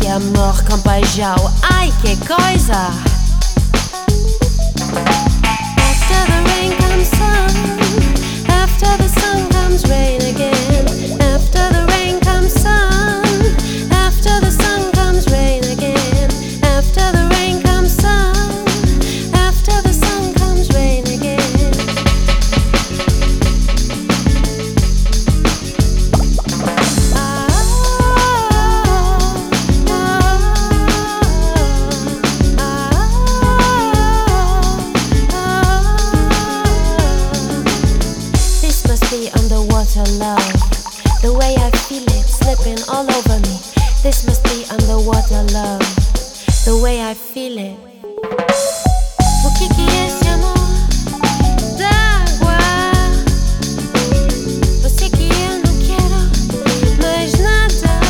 amor com paixão, ai que coisa. After the rain comes sun, after the sun comes rain again. After the rain comes sun, after the sun comes rain again. After the rain comes sun, after the sun comes rain again. This must be underwater love, the way I feel it slipping all over me. This must be underwater love, the way I feel it. O que é esse amor d'água? Você que eu não quero mais nada.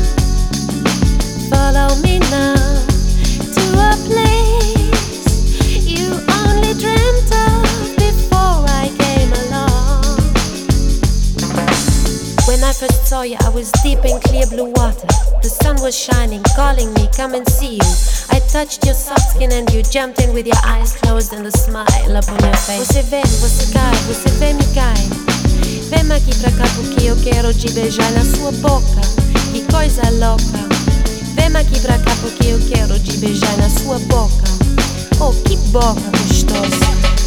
Follow me now to a place you only dreamt of before I came along. When I first saw you, I was deep in clear blue water. The sun was shining, calling me, come and see you. I touched your soft skin and you jumped in with your eyes closed and a smile upon your face. Você vem, você cai, você vem me cai. Vem aqui pra cá porque eu quero te beijar na sua boca. Que coisa louca. Vem aqui pra cá porque eu quero te beijar na sua boca. Oh, que boca gostosa.